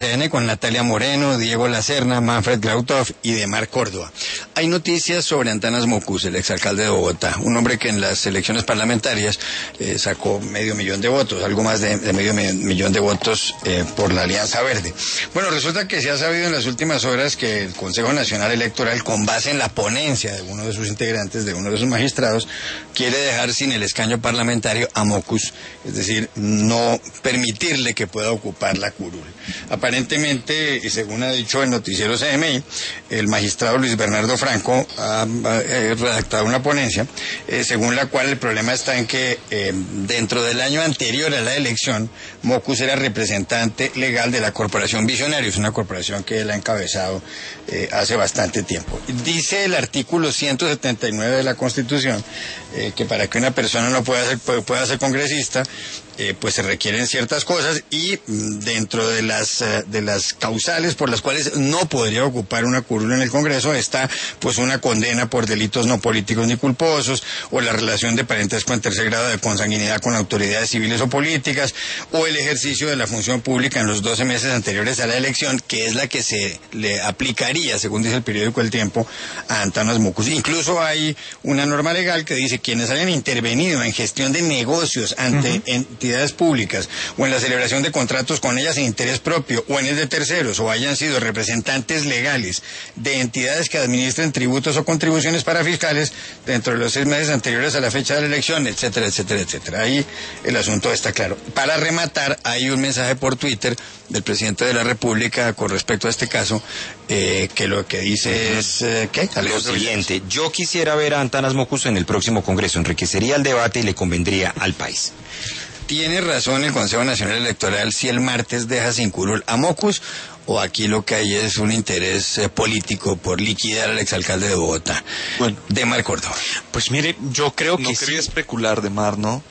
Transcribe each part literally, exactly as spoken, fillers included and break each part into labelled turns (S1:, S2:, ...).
S1: C N con Natalia Moreno, Diego Lacerna, Manfred Grautov y Demar Córdoba. Hay noticias sobre Antanas Mockus, el exalcalde de Bogotá, un hombre que en las elecciones parlamentarias eh, sacó medio millón de votos, algo más de, de medio millón de votos eh, por la Alianza Verde. Bueno, resulta que se ha sabido en las últimas horas que el Consejo Nacional Electoral, con base en la ponencia de uno de sus integrantes, de uno de sus magistrados, quiere dejar sin el escaño parlamentario a Mockus, es decir, no permitirle que pueda ocupar la curul. Aparentemente, y según ha dicho el noticiero C M I, el magistrado Luis Bernardo Franco ha, ha eh, redactado una ponencia, eh, según la cual el problema está en que eh, dentro del año anterior a la elección, Mockus era representante legal de la Corporación Visionarios, una corporación que él ha encabezado eh, hace bastante tiempo. Dice el artículo ciento setenta y nueve de la Constitución eh, que para que una persona no pueda ser, pueda ser congresista, Eh, pues se requieren ciertas cosas y dentro de las uh, de las causales por las cuales no podría ocupar una curul en el Congreso está pues una condena por delitos no políticos ni culposos, o la relación de parentesco en tercer grado de consanguinidad con autoridades civiles o políticas, o el ejercicio de la función pública en los doce meses anteriores a la elección, que es la que se le aplicaría, según dice el periódico El Tiempo, a Antanas Mockus. Incluso hay una norma legal que dice quienes hayan intervenido en gestión de negocios ante uh-huh. en, entidades públicas o en la celebración de contratos con ellas en interés propio o en el de terceros, o hayan sido representantes legales de entidades que administren tributos o contribuciones para fiscales dentro de los seis meses anteriores a la fecha de la elección, etcétera, etcétera, etcétera. Ahí el asunto está claro. Para rematar, hay un mensaje por Twitter del presidente de la República con respecto a este caso, eh, que lo que dice uh-huh. es eh, ¿qué?
S2: Lo siguiente: yo quisiera ver a Antanas Mockus en el próximo Congreso, enriquecería el debate y le convendría al país.
S1: ¿Tiene razón el Consejo Nacional Electoral si el martes deja sin curul a Mockus, o aquí lo que hay es un interés eh, político por liquidar al exalcalde de Bogotá?
S3: Bueno,
S1: Demar Córdoba.
S3: Pues mire, yo creo que
S4: no
S3: sí.
S4: quería especular, Demar, ¿no?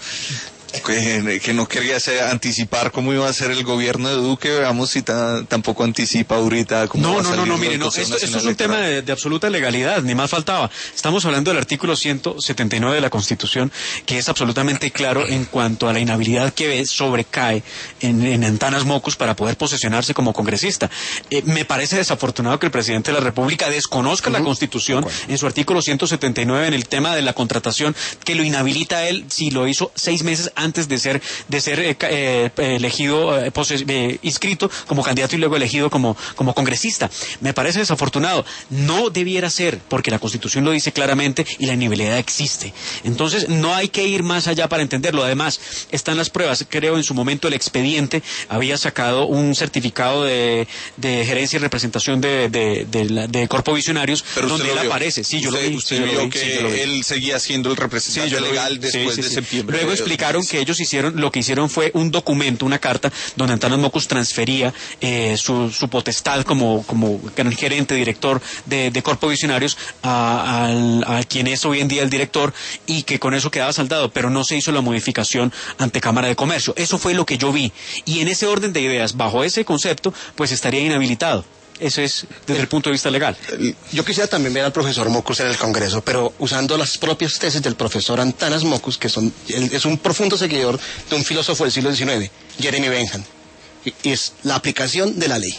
S4: Que, que no quería ser, anticipar cómo iba a ser el gobierno de Duque. Veamos si ta, tampoco anticipa ahorita cómo
S3: no,
S4: va a
S3: no,
S4: salir
S3: no, no, mire,
S4: el
S3: no,
S4: Consejo
S3: esto, esto es un
S4: Nacional
S3: tema de, de absoluta legalidad, ni más faltaba. Estamos hablando del artículo ciento setenta y nueve de la Constitución, que es absolutamente claro en cuanto a la inhabilidad que sobrecae en, en Antanas Mockus para poder posesionarse como congresista. Eh, me parece desafortunado que el presidente de la República desconozca uh-huh. la Constitución en su artículo ciento setenta y nueve en el tema de la contratación, que lo inhabilita a él si lo hizo seis meses antes de ser de ser eh, eh, elegido, eh, poses, eh, inscrito como candidato y luego elegido como, como congresista. Me parece desafortunado. No debiera ser, porque la Constitución lo dice claramente y la inhabilidad existe. Entonces no hay que ir más allá para entenderlo. Además, están las pruebas. Creo en su momento el expediente había sacado un certificado de, de gerencia y representación de, de, de, de, de Corpo Visionarios,
S4: pero
S3: donde él
S4: vio.
S3: aparece. Sí, yo
S4: usted,
S3: lo vi.
S4: Usted
S3: sí,
S4: vio
S3: lo vi,
S4: que
S3: sí, lo vi.
S4: él seguía siendo el representante
S3: sí,
S4: legal
S3: vi.
S4: después
S3: sí, sí,
S4: de
S3: sí.
S4: septiembre.
S3: Luego explicaron que ellos hicieron, lo que hicieron fue un documento, una carta, donde Antanas Mockus transfería eh, su, su potestad como, como gran gerente, director de, de Corpo Visionarios a, a, a quien es hoy en día el director, y que con eso quedaba saldado, pero no se hizo la modificación ante Cámara de Comercio. Eso fue lo que yo vi. Y en ese orden de ideas, bajo ese concepto, pues estaría inhabilitado. Eso es desde el punto de vista legal.
S5: Yo quisiera también ver al profesor Mockus en el Congreso, pero usando las propias tesis del profesor Antanas Mockus, que son, él es un profundo seguidor de un filósofo del siglo diecinueve, Jeremy Bentham, y, y es la aplicación de la ley.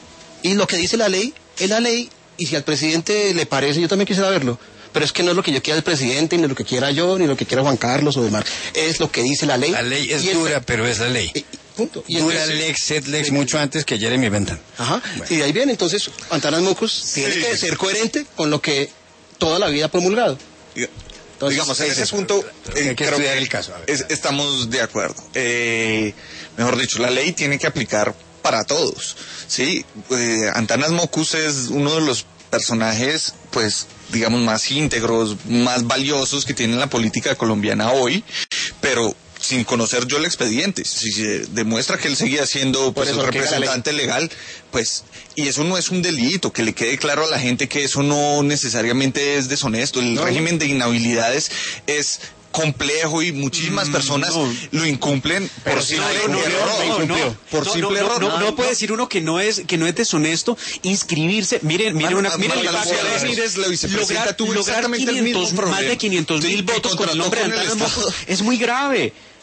S5: Y lo que dice la ley es la ley, y si al presidente le parece, yo también quisiera verlo, pero es que no es lo que yo quiera el presidente, ni lo que quiera yo, ni lo que quiera Juan Carlos o demás, es lo que dice la ley.
S1: La ley es
S5: y
S1: dura,
S5: es,
S1: pero es la ley.
S5: Y, punto. Y
S1: dura
S5: entonces,
S1: lex, sed lex, mucho antes que Jeremy Bentham.
S5: Ajá, bueno. Y de ahí viene, entonces, Antanas Mockus sí. tiene que ser coherente con lo que toda la vida ha promulgado.
S4: Entonces, digamos, en ese eso, punto eh,
S1: hay que estudiar el caso. A ver,
S4: es, estamos de acuerdo. Eh, mejor dicho, la ley tiene que aplicar para todos, ¿sí? Eh, Antanas Mockus es uno de los personajes, pues, digamos, más íntegros, más valiosos que tiene la política colombiana hoy, pero sin conocer yo el expediente, si se demuestra que él seguía siendo pues el representante legal, pues, y eso no es un delito, que le quede claro a la gente que eso no necesariamente es deshonesto. El no, régimen no. de inhabilidades es complejo y muchísimas personas no, lo incumplen por simple error. Por simple error.
S3: No, no puede decir uno que no es que no es deshonesto inscribirse. Miren, miren una, miren el caso de lograr, lograr quinientos, más de quinientos mil votos con el nombre de Antanas Mockus es muy grave.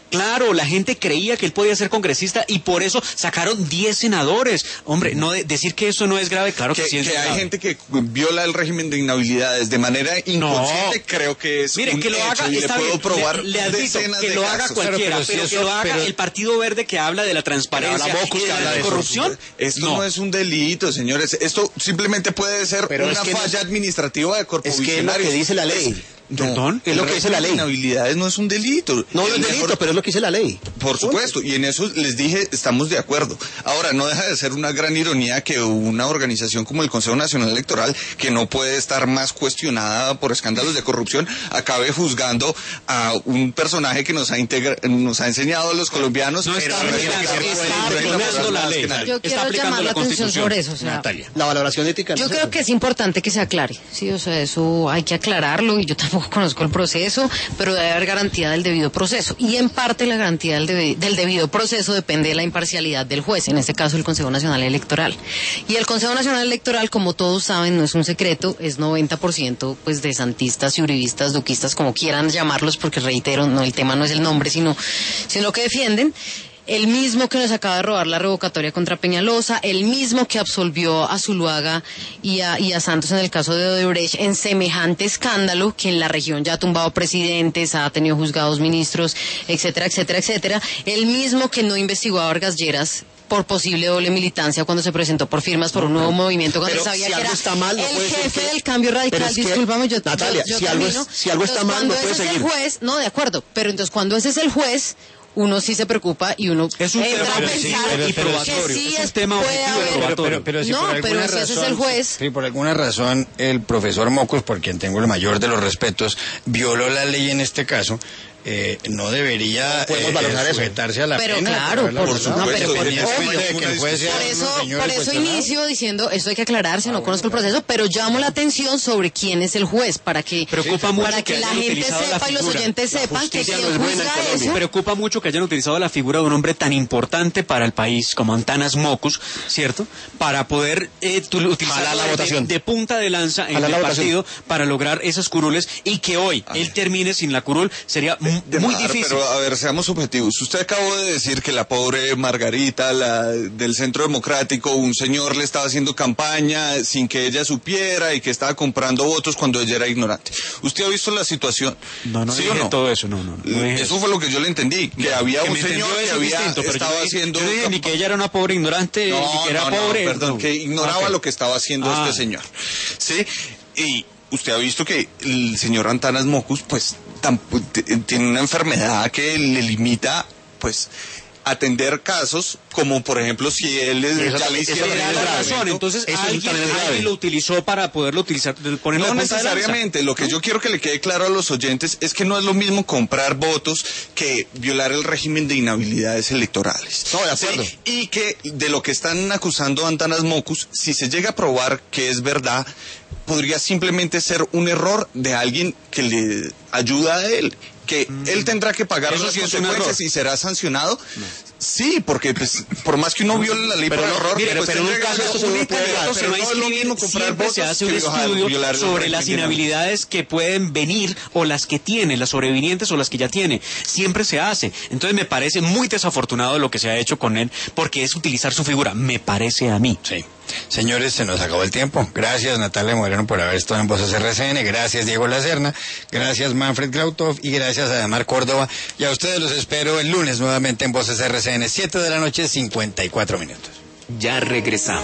S3: Claro, la gente creía que él podía ser congresista y por eso sacaron diez senadores. Hombre, no de, decir que eso no es grave, claro que,
S4: que
S3: sí es
S4: que
S3: grave.
S4: hay gente que viola el régimen de inhabilidades de manera inconsciente,
S3: No.
S4: creo que es
S3: Mire,
S4: un
S3: que lo
S4: hecho
S3: haga,
S4: y le
S3: está
S4: puedo
S3: bien,
S4: probar
S3: le, le admito
S4: decenas
S3: que
S4: de
S3: lo haga
S4: casos.
S3: cualquiera,
S1: Pero, pero
S3: pero,
S1: si
S3: que
S1: eso-
S3: lo haga
S1: pero-
S3: el Partido Verde que habla de la transparencia
S5: habla Mocus,
S3: y de
S5: que habla
S3: la
S5: de eso.
S3: corrupción.
S4: Esto no. es un delito, señores. Esto simplemente puede ser
S5: Pero
S4: una
S5: es que no-
S4: falla administrativa de corpo
S5: Es que es lo que dice la ley.
S4: No,
S3: ¿Perdón?
S5: Es lo que dice la ley.
S4: Inhabilidades no es un delito.
S5: No, no
S4: El
S5: es delito,
S4: mejor-
S5: pero es lo que dice la ley.
S4: Por supuesto, y en eso les dije, estamos de acuerdo. Ahora, no deja de ser una gran ironía que una organización como el Consejo Nacional Electoral, que no puede estar más cuestionada por escándalos de corrupción, acabe juzgando a un personaje que nos ha, integra- nos ha enseñado a los colombianos.
S3: No está
S4: pero
S3: aplicando,
S4: que
S3: está
S4: puede
S3: aplicando
S4: integrar
S3: la
S4: más
S3: ley.
S4: que nadie.
S6: Yo
S3: Está
S6: quiero
S3: aplicando
S6: llamar
S3: la
S6: la atención
S3: Constitución.
S6: sobre eso. O sea,
S1: Natalia.
S5: La valoración ética.
S6: yo
S5: no
S6: creo
S5: sé.
S6: que es importante que se aclare, sí, o sea, eso hay que aclararlo y yo tampoco conozco el proceso, pero debe haber garantía del debido proceso. Y en parte la garantía del, debi- del debido proceso depende de la imparcialidad del juez, en este caso el Consejo Nacional Electoral. Y el Consejo Nacional Electoral, como todos saben, no es un secreto, es noventa por ciento pues de santistas y uribistas, duquistas, como quieran llamarlos, porque reitero, no, el tema no es el nombre, sino, sino lo que defienden. El mismo que nos acaba de robar la revocatoria contra Peñalosa, el mismo que absolvió a Zuluaga y a, y a Santos en el caso de Odebrecht en semejante escándalo, que en la región ya ha tumbado presidentes, ha tenido juzgados ministros, etcétera, etcétera, etcétera. El mismo que no investigó a Vargas Lleras por posible doble militancia cuando se presentó por firmas por un nuevo movimiento, cuando
S5: pero
S6: sabía
S5: si
S6: que
S5: algo
S6: era
S5: está mal, no
S6: el
S5: puede ser
S6: jefe
S5: que-
S6: del cambio
S5: Pero
S6: radical.
S5: es que,
S6: Discúlpame, yo,
S5: Natalia,
S6: yo, yo
S5: si algo es-
S6: termino.
S5: si algo está
S6: Entonces,
S5: mal, no
S6: cuando
S5: puede
S6: ese es el
S5: seguir.
S6: juez, no, de acuerdo, pero entonces cuando ese es el juez, uno sí se preocupa y uno
S3: Es un
S6: entra
S3: tema
S6: a
S3: objetivo
S6: pensar
S3: y
S6: que
S3: probatorio.
S6: sí
S3: Es un
S6: es-
S3: tema
S6: puede
S3: objetivo y
S6: haber-
S3: probatorio.
S1: Pero, pero si
S6: No,
S1: por
S6: pero
S1: alguna
S6: si ese es
S1: razón,
S6: el juez.
S1: si por alguna razón el profesor Mocus, por quien tengo el mayor de los respetos, violó la ley en este caso, eh, no debería
S5: No podemos
S1: eh,
S5: valorar
S1: eh,
S5: eso.
S1: sujetarse a la
S6: Pero
S1: pena.
S6: claro,
S1: haberla
S6: por
S1: violado.
S6: supuesto.
S4: No, pero
S1: Ni
S4: por-
S1: excusa de
S6: obvio.
S1: que el juez sea
S6: Por
S1: un
S6: eso,
S1: señor
S6: por eso
S1: cuestionado.
S6: inicio diciendo, esto hay que aclararse, no conozco el proceso, pero llamo la atención sobre quién es el juez, para que,
S3: Preocupa mucho
S6: para que,
S3: que
S6: la
S3: hayan
S6: gente
S3: utilizado la
S6: sepa y los
S3: figura.
S6: oyentes
S5: La
S6: sepan que
S5: justicia
S6: quien
S5: no es buena en
S6: juzga
S5: Colombia.
S6: eso...
S3: Preocupa mucho que hayan utilizado la figura de un hombre tan importante para el país como Antanas Mocus, ¿cierto? Para poder eh, tu- utilizarlo
S5: Jalar la
S3: de,
S5: votación.
S3: de punta de lanza en
S5: Jalar
S3: el
S5: la votación.
S3: partido para lograr esas curules y que hoy él termine sin la curul sería m-
S4: De
S3: muy
S4: mar,
S3: difícil.
S4: Pero a ver, seamos objetivos. Usted acabó de decir que la pobre Margarita, la del Centro Democrático, un señor le estaba haciendo campaña sin que ella supiera y que estaba comprando votos cuando ella era ignorante. ¿Usted ha visto la situación?
S3: No, no
S4: ¿Sí
S3: dije
S4: o no?
S3: todo eso, no, no. no dije
S4: Eso fue lo que yo le entendí, que había
S3: Que
S4: un
S3: me entendió
S4: señor que
S3: eso es
S4: había
S3: distinto, pero yo
S4: estaba
S3: no dije-
S4: haciendo
S3: yo no dije ni
S4: campa-
S3: que ella era una pobre ignorante,
S4: no,
S3: ni que era
S4: no, no,
S3: pobre.
S4: perdón,
S3: no.
S4: que ignoraba
S3: Ah, ok.
S4: lo que estaba haciendo
S3: Ah.
S4: este señor. ¿Sí? Y usted ha visto que el señor Antanas Mocus, pues, tam- t- tiene una enfermedad que le limita, pues, atender casos, como por ejemplo si él es,
S5: Eso
S4: ya
S5: también-
S4: le
S5: eso
S4: hicieron
S3: Le da
S5: también
S3: la
S5: es grave.
S3: razón, entonces
S5: Eso
S3: alguien,
S5: también es grave.
S3: alguien lo utilizó para poderlo utilizar, ponerlo
S4: No
S3: de punta de lanza.
S4: necesariamente, lo que yo quiero que le quede claro a los oyentes es que no es lo mismo comprar votos que violar el régimen de inhabilidades electorales.
S5: No, de acuerdo.
S4: Sí, y que de lo que están acusando a Antanas Mocus, si se llega a probar que es verdad, podría simplemente ser un error de alguien que le ayuda a él, que él tendrá que pagar
S3: Eso
S4: las
S3: sí es un
S4: consecuencias
S3: error.
S4: y será sancionado. Sí, porque pues, por más que uno viole la ley
S5: Pero
S4: por
S5: no,
S4: error,
S5: mire,
S4: pues,
S5: pero en un
S4: tendría que
S5: caso
S4: ser
S5: esto se
S4: única
S5: puede
S4: y
S5: dar,
S4: otra,
S3: se va a
S4: pero no es lo
S3: inscribir,
S4: mismo comprar
S3: siempre
S4: votos
S3: se hace un
S4: que violar-
S3: estudio
S4: violar el
S3: sobre las
S4: régimen de
S3: inhabilidades que pueden venir o las que tiene, las sobrevinientes o las que ya tiene. Siempre se hace. Entonces me parece muy desafortunado lo que se ha hecho con él, porque es utilizar su figura, me parece a mí.
S1: Sí. Señores, se nos acabó el tiempo. Gracias, Natalia Moreno, por haber estado en Voces R C N. Gracias, Diego Lacerna. Gracias, Manfred Glautov. Y gracias a Damar Córdoba. Y a ustedes los espero el lunes nuevamente en Voces R C N, siete de la noche, cincuenta y cuatro minutos.
S2: Ya regresamos.